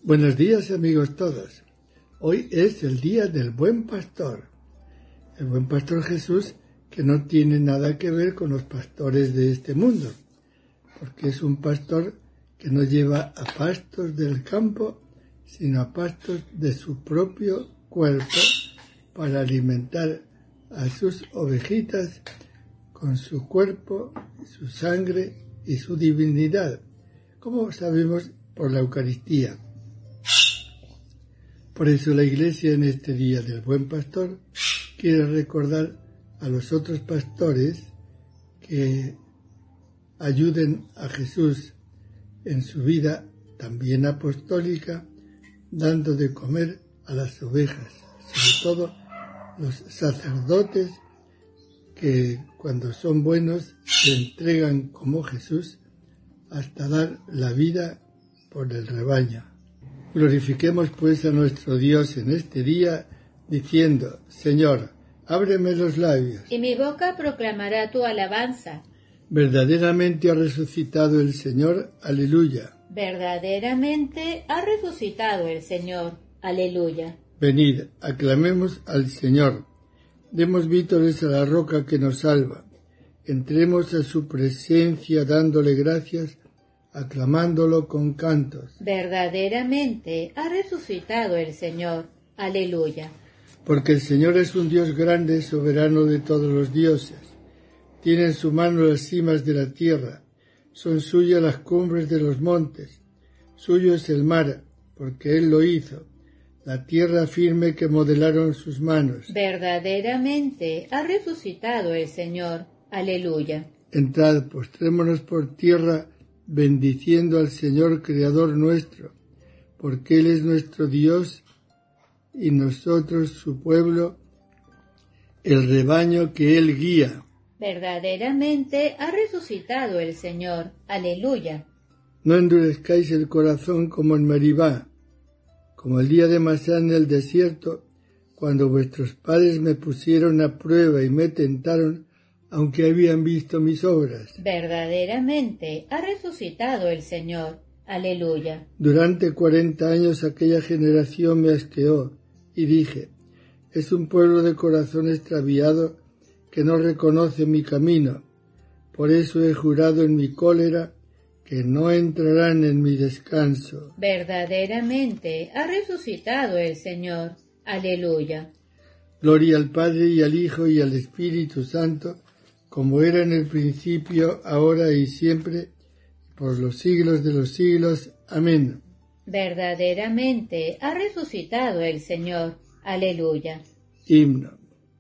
Buenos días, amigos todos. Hoy es el día del Buen Pastor. El Buen Pastor Jesús, que no tiene nada que ver con los pastores de este mundo, porque es un pastor que no lleva a pastos del campo, sino a pastos de su propio cuerpo para alimentar a sus ovejitas con su cuerpo, su sangre y su divinidad, como sabemos por la Eucaristía. Por eso la Iglesia en este Día del Buen Pastor quiere recordar a los otros pastores que ayuden a Jesús en su vida también apostólica, dando de comer a las ovejas, sobre todo los sacerdotes que cuando son buenos se entregan como Jesús hasta dar la vida por el rebaño. Glorifiquemos pues a nuestro Dios en este día, diciendo: Señor, ábreme los labios, y mi boca proclamará tu alabanza. Verdaderamente ha resucitado el Señor, aleluya. Verdaderamente ha resucitado el Señor, aleluya. Venid, aclamemos al Señor, demos vítores a la roca que nos salva, entremos a su presencia dándole gracias, aclamándolo con cantos. Verdaderamente ha resucitado el Señor, aleluya. Porque el Señor es un Dios grande, soberano de todos los dioses. Tiene en su mano las cimas de la tierra, son suyas las cumbres de los montes. Suyo es el mar, porque Él lo hizo, la tierra firme que modelaron sus manos. Verdaderamente ha resucitado el Señor, aleluya. Entrad, postrémonos por tierra, bendiciendo al Señor Creador nuestro, porque Él es nuestro Dios y nosotros su pueblo, el rebaño que Él guía. Verdaderamente ha resucitado el Señor, aleluya. No endurezcáis el corazón como en Meribá, como el día de Masá en el desierto, cuando vuestros padres me pusieron a prueba y me tentaron, aunque habían visto mis obras. Verdaderamente ha resucitado el Señor, aleluya. Durante 40 años aquella generación me asqueó, y dije: es un pueblo de corazón extraviado que no reconoce mi camino. Por eso he jurado en mi cólera que no entrarán en mi descanso. Verdaderamente ha resucitado el Señor, aleluya. Gloria al Padre y al Hijo y al Espíritu Santo, como era en el principio, ahora y siempre, por los siglos de los siglos. Amén. Verdaderamente ha resucitado el Señor, aleluya. Himno.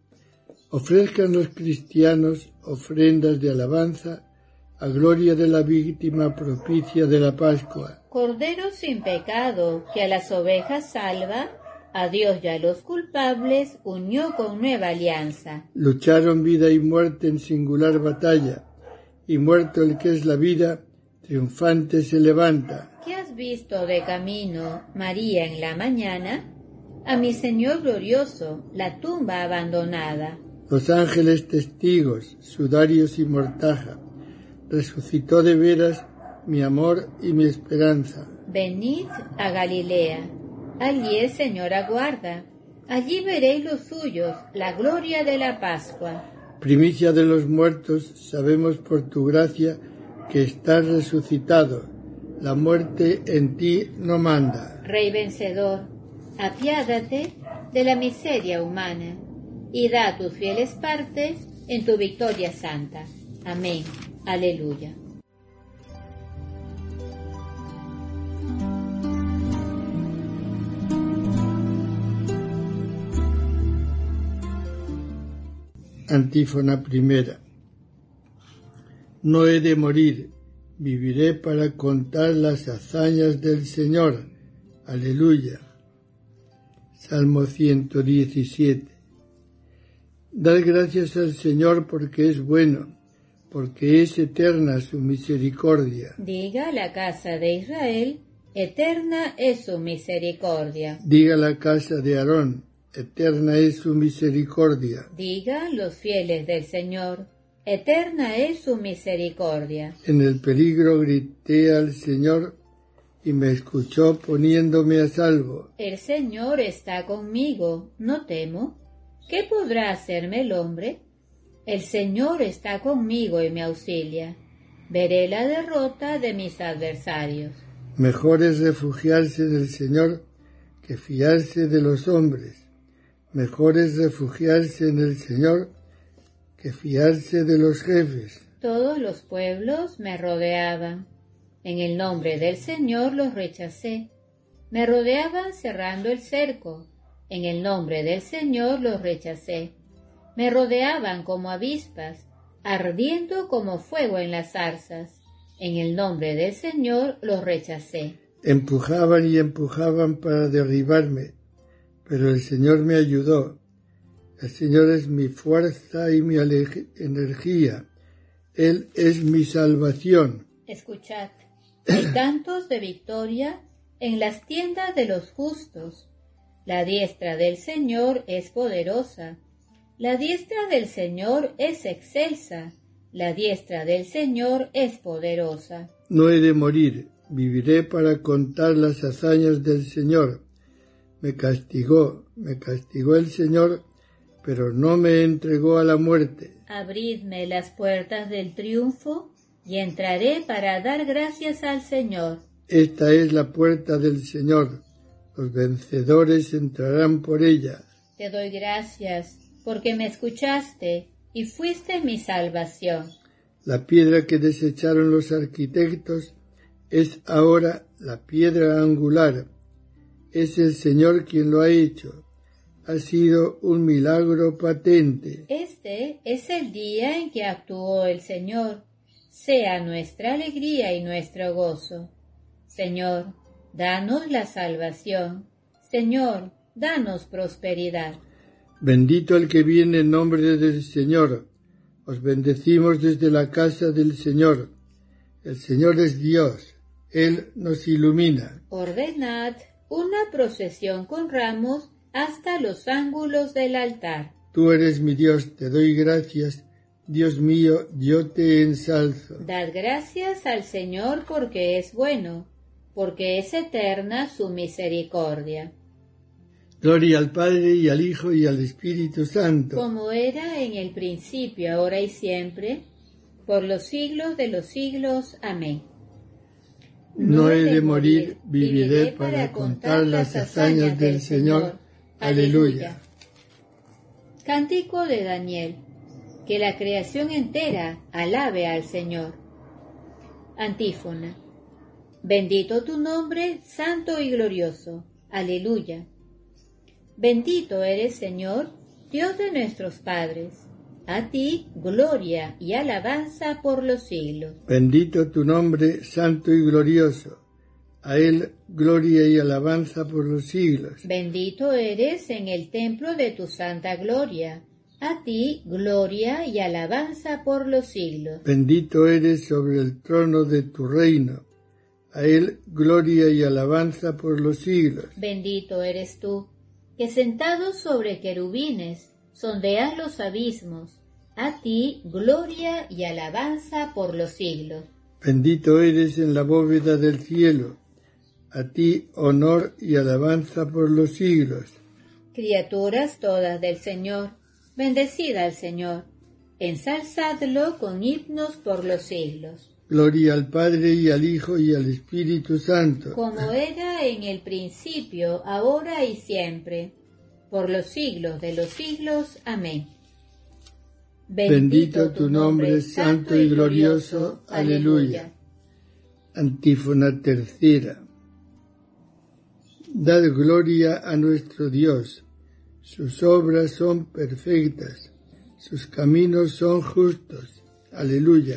Ofrezcan los cristianos ofrendas de alabanza a gloria de la víctima propicia de la Pascua. Cordero sin pecado, que a las ovejas salva, a Dios y a los culpables unió con nueva alianza. Lucharon vida y muerte en singular batalla, y muerto el que es la vida, triunfante se levanta. ¿Qué has visto de camino, María, en la mañana? A mi Señor glorioso, la tumba abandonada. Los ángeles testigos, sudarios y mortaja, resucitó de veras mi amor y mi esperanza. Venid a Galilea, allí el Señor aguarda, allí veréis los suyos, la gloria de la Pascua. Primicia de los muertos, sabemos por tu gracia que estás resucitado, la muerte en ti no manda. Rey vencedor, apiádate de la miseria humana, y da a tus fieles parte en tu victoria santa. Amén. Aleluya. Antífona primera. No he de morir, viviré para contar las hazañas del Señor. Aleluya. Salmo 117. Dad gracias al Señor porque es bueno, porque es eterna su misericordia. Diga la casa de Israel, eterna es su misericordia. Diga la casa de Aarón, eterna es su misericordia. Digan los fieles del Señor, eterna es su misericordia. En el peligro grité al Señor, y me escuchó poniéndome a salvo. El Señor está conmigo, no temo. ¿Qué podrá hacerme el hombre? El Señor está conmigo y me auxilia. Veré la derrota de mis adversarios. Mejor es refugiarse en el Señor que fiarse de los hombres. Mejor es refugiarse en el Señor que fiarse de los jefes. Todos los pueblos me rodeaban. En el nombre del Señor los rechacé. Me rodeaban cerrando el cerco. En el nombre del Señor los rechacé. Me rodeaban como avispas, ardiendo como fuego en las zarzas. En el nombre del Señor los rechacé. Empujaban y empujaban para derribarme, pero el Señor me ayudó. El Señor es mi fuerza y mi energía. Él es mi salvación. Escuchad, hay cantos de victoria en las tiendas de los justos. La diestra del Señor es poderosa. La diestra del Señor es excelsa. La diestra del Señor es poderosa. No he de morir, viviré para contar las hazañas del Señor. Me castigó el Señor, pero no me entregó a la muerte. Abridme las puertas del triunfo y entraré para dar gracias al Señor. Esta es la puerta del Señor. Los vencedores entrarán por ella. Te doy gracias porque me escuchaste y fuiste mi salvación. La piedra que desecharon los arquitectos es ahora la piedra angular. Es el Señor quien lo ha hecho. Ha sido un milagro patente. Este es el día en que actuó el Señor. Sea nuestra alegría y nuestro gozo. Señor, danos la salvación. Señor, danos prosperidad. Bendito el que viene en nombre del Señor. Os bendecimos desde la casa del Señor. El Señor es Dios. Él nos ilumina. Ordenad una procesión con ramos hasta los ángulos del altar. Tú eres mi Dios, te doy gracias. Dios mío, yo te ensalzo. Dad gracias al Señor porque es bueno, porque es eterna su misericordia. Gloria al Padre, y al Hijo, y al Espíritu Santo. Como era en el principio, ahora y siempre, por los siglos de los siglos. Amén. No he de morir, viviré para contar las hazañas del Señor. Aleluya. Cántico de Daniel. Que la creación entera alabe al Señor. Antífona. Bendito tu nombre, santo y glorioso. Aleluya. Bendito eres, Señor, Dios de nuestros padres. A ti gloria y alabanza por los siglos. Bendito tu nombre, santo y glorioso. A él gloria y alabanza por los siglos. Bendito eres en el templo de tu santa gloria. A ti gloria y alabanza por los siglos. Bendito eres sobre el trono de tu reino. A él gloria y alabanza por los siglos. Bendito eres tú, que sentado sobre querubines sondeas los abismos. A ti gloria y alabanza por los siglos. Bendito eres en la bóveda del cielo. A ti honor y alabanza por los siglos. Criaturas todas del Señor, bendecid al Señor. Ensalzadlo con himnos por los siglos. Gloria al Padre, y al Hijo, y al Espíritu Santo. Como era en el principio, ahora y siempre, por los siglos de los siglos. Amén. Bendito tu nombre, santo y glorioso. Aleluya. Antífona tercera. Dad gloria a nuestro Dios. Sus obras son perfectas. Sus caminos son justos. Aleluya.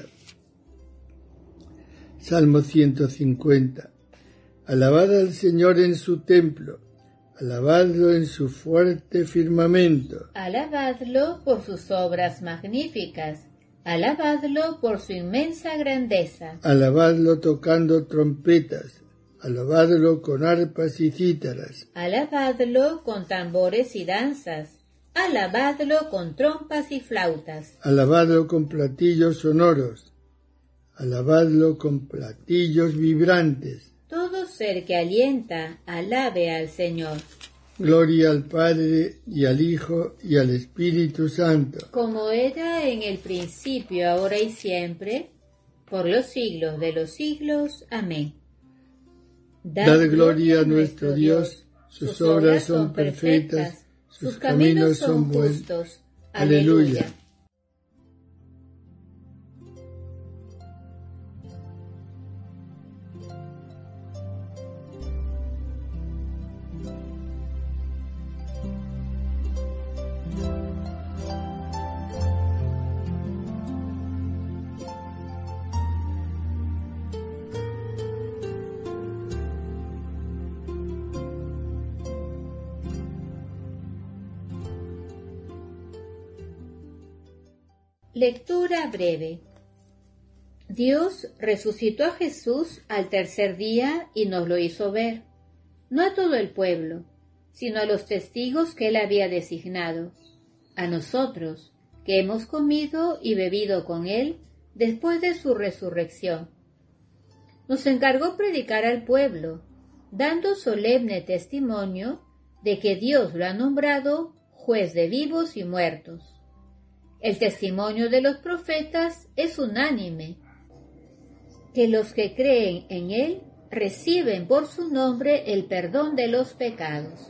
Salmo 150. Alabad al Señor en su templo. Alabadlo en su fuerte firmamento. Alabadlo por sus obras magníficas. Alabadlo por su inmensa grandeza. Alabadlo tocando trompetas. Alabadlo con arpas y cítaras. Alabadlo con tambores y danzas. Alabadlo con trompas y flautas. Alabadlo con platillos sonoros. Alabadlo con platillos vibrantes. Todos ser que alienta, alabe al Señor. Gloria al Padre, y al Hijo, y al Espíritu Santo. Como era en el principio, ahora y siempre, por los siglos de los siglos. Amén. Dad gloria a nuestro Dios, sus obras son perfectas, sus caminos son buenos. Aleluya. Lectura breve. Dios resucitó a Jesús al tercer día y nos lo hizo ver, no a todo el pueblo, sino a los testigos que él había designado, a nosotros, que hemos comido y bebido con él después de su resurrección. Nos encargó predicar al pueblo, dando solemne testimonio de que Dios lo ha nombrado juez de vivos y muertos. El testimonio de los profetas es unánime, que los que creen en él reciben por su nombre el perdón de los pecados.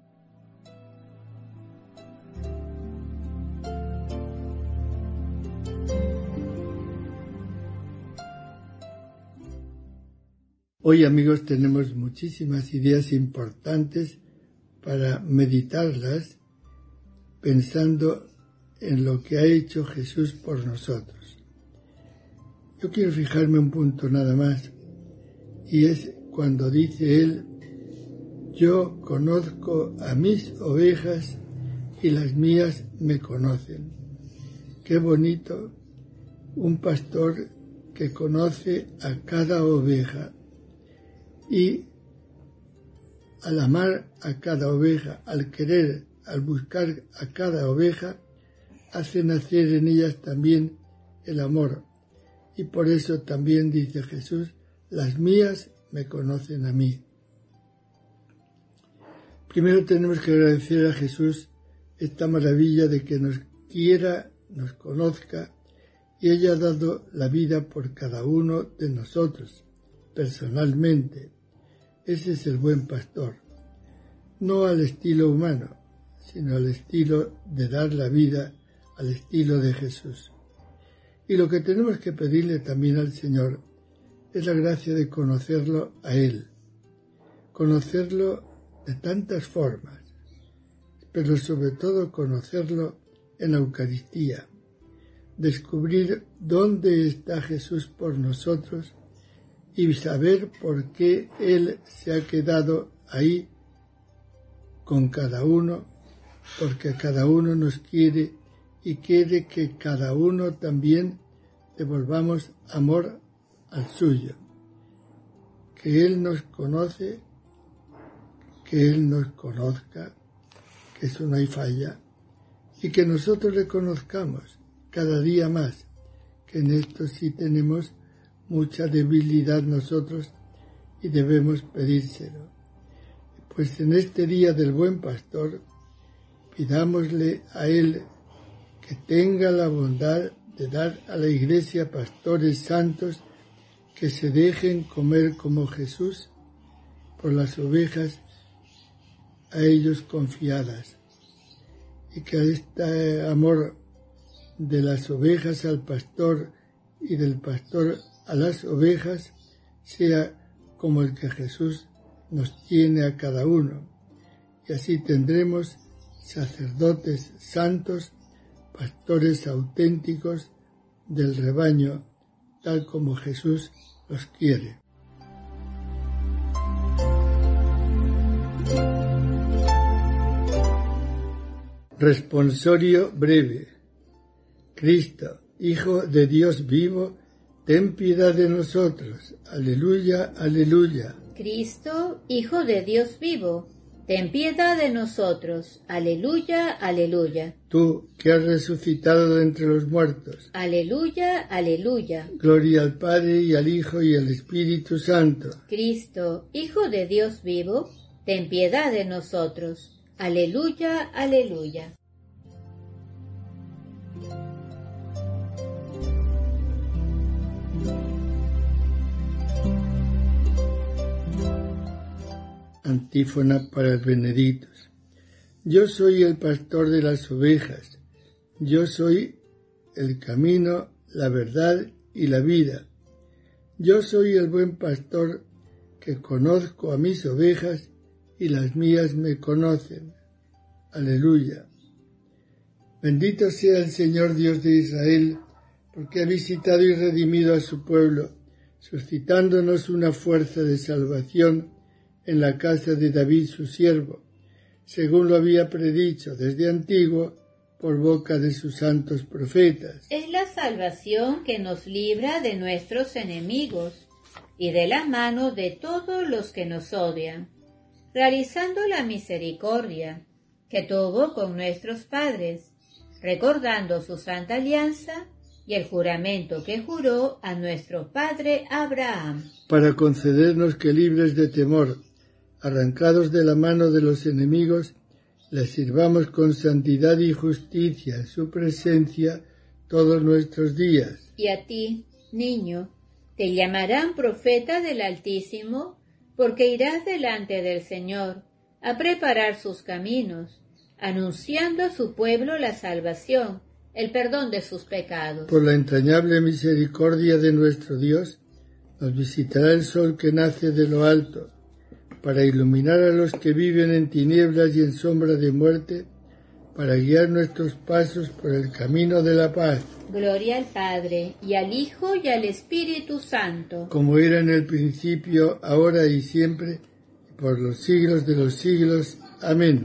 Hoy, amigos, tenemos muchísimas ideas importantes para meditarlas pensando en lo que ha hecho Jesús por nosotros. Yo quiero fijarme un punto nada más, y es cuando dice él: yo conozco a mis ovejas y las mías me conocen. Qué bonito un pastor que conoce a cada oveja, y al amar a cada oveja, al querer, al buscar a cada oveja, hace nacer en ellas también el amor. Y por eso también dice Jesús: las mías me conocen a mí. Primero tenemos que agradecer a Jesús esta maravilla de que nos quiera, nos conozca, y haya dado la vida por cada uno de nosotros, personalmente. Ese es el buen pastor. No al estilo humano, sino al estilo de dar la vida, al estilo de Jesús. Y lo que tenemos que pedirle también al Señor es la gracia de conocerlo a Él, conocerlo de tantas formas, pero sobre todo conocerlo en la Eucaristía, descubrir dónde está Jesús por nosotros y saber por qué Él se ha quedado ahí con cada uno, porque cada uno nos quiere y quiere que cada uno también devolvamos amor al suyo. Que Él nos conoce, que Él nos conozca, que eso no hay falla, y que nosotros le conozcamos cada día más, que en esto sí tenemos mucha debilidad nosotros y debemos pedírselo. Pues en este día del Buen Pastor, pidámosle a Él que tenga la bondad de dar a la Iglesia pastores santos que se dejen comer como Jesús por las ovejas a ellos confiadas, y que este amor de las ovejas al pastor y del pastor a las ovejas sea como el que Jesús nos tiene a cada uno, y así tendremos sacerdotes santos, pastores auténticos del rebaño, tal como Jesús los quiere. Responsorio breve. Cristo, Hijo de Dios vivo, ten piedad de nosotros. Aleluya, aleluya. Cristo, Hijo de Dios vivo, ten piedad de nosotros. Aleluya, aleluya. Tú que has resucitado de entre los muertos. Aleluya, aleluya. Gloria al Padre y al Hijo y al Espíritu Santo. Cristo, Hijo de Dios vivo, ten piedad de nosotros. Aleluya, aleluya. Antífona para los benedictos. Yo soy el pastor de las ovejas. Yo soy el camino, la verdad y la vida. Yo soy el buen pastor que conozco a mis ovejas y las mías me conocen. Aleluya. Bendito sea el Señor Dios de Israel, porque ha visitado y redimido a su pueblo, suscitándonos una fuerza de salvación en la casa de David su siervo, según lo había predicho desde antiguo por boca de sus santos profetas. Es la salvación que nos libra de nuestros enemigos y de la mano de todos los que nos odian, realizando la misericordia que tuvo con nuestros padres, recordando su santa alianza y el juramento que juró a nuestro padre Abraham, para concedernos que, libres de temor, arrancados de la mano de los enemigos, les sirvamos con santidad y justicia en su presencia todos nuestros días. Y a ti, niño, te llamarán profeta del Altísimo, porque irás delante del Señor a preparar sus caminos, anunciando a su pueblo la salvación, el perdón de sus pecados. Por la entrañable misericordia de nuestro Dios, nos visitará el sol que nace de lo alto, para iluminar a los que viven en tinieblas y en sombra de muerte, para guiar nuestros pasos por el camino de la paz. Gloria al Padre, y al Hijo, y al Espíritu Santo. Como era en el principio, ahora y siempre, y por los siglos de los siglos. Amén.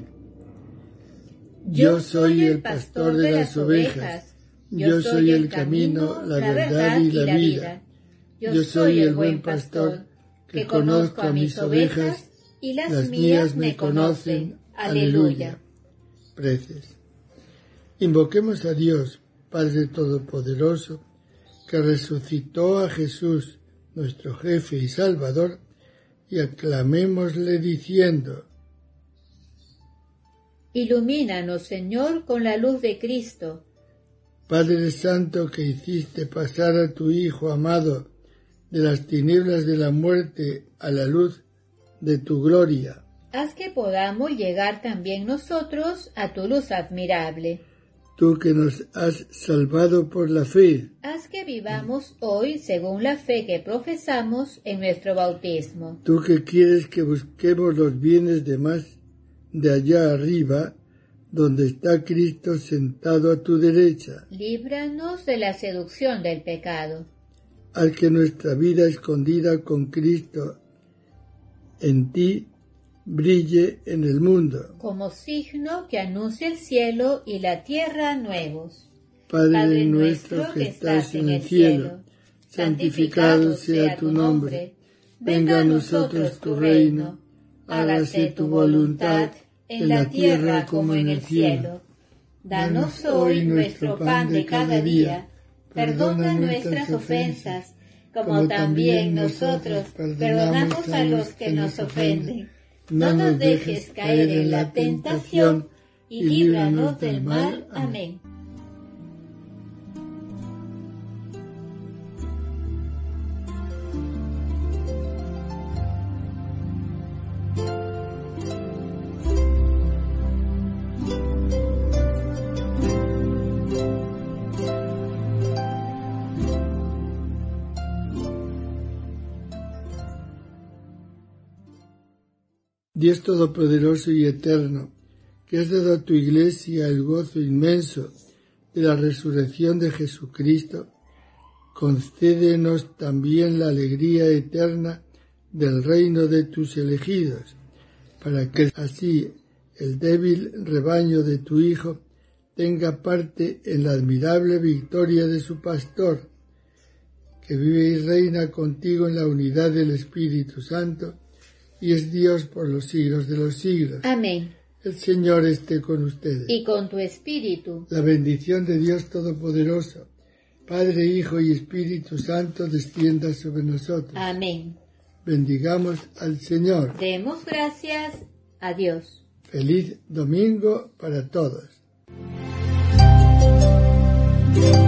Yo soy el pastor de las ovejas. Yo soy el camino, la verdad y la vida. Yo soy el buen pastor, que conozco a mis ovejas, y las mías me conocen. Aleluya. Preces. Invoquemos a Dios, Padre Todopoderoso, que resucitó a Jesús, nuestro jefe y Salvador, y aclamémosle diciendo: Ilumínanos, Señor, con la luz de Cristo. Padre Santo, que hiciste pasar a tu Hijo amado de las tinieblas de la muerte a la luz de tu gloria, haz que podamos llegar también nosotros a tu luz admirable. Tú que nos has salvado por la fe, haz que vivamos hoy según la fe que profesamos en nuestro bautismo. Tú que quieres que busquemos los bienes de más de allá arriba, donde está Cristo sentado a tu derecha. Líbranos de la seducción del pecado. Haz que nuestra vida escondida con Cristo en ti brille en el mundo, como signo que anuncia el cielo y la tierra nuevos. Padre nuestro que estás en el cielo, santificado sea tu nombre. Venga a nosotros tu reino. Hágase tu voluntad en la tierra como en el cielo. Danos hoy nuestro pan de cada día. Perdona nuestras ofensas, como también nosotros perdonamos a los que nos ofenden. No nos dejes caer en la tentación, y líbranos del mal. Amén. Dios Todopoderoso y Eterno, que has dado a tu Iglesia el gozo inmenso de la resurrección de Jesucristo, concédenos también la alegría eterna del reino de tus elegidos, para que así el débil rebaño de tu Hijo tenga parte en la admirable victoria de su pastor, que vive y reina contigo en la unidad del Espíritu Santo, y es Dios por los siglos de los siglos. Amén. El Señor esté con ustedes. Y con tu espíritu. La bendición de Dios Todopoderoso, Padre, Hijo y Espíritu Santo, descienda sobre nosotros. Amén. Bendigamos al Señor. Demos gracias a Dios. Feliz domingo para todos.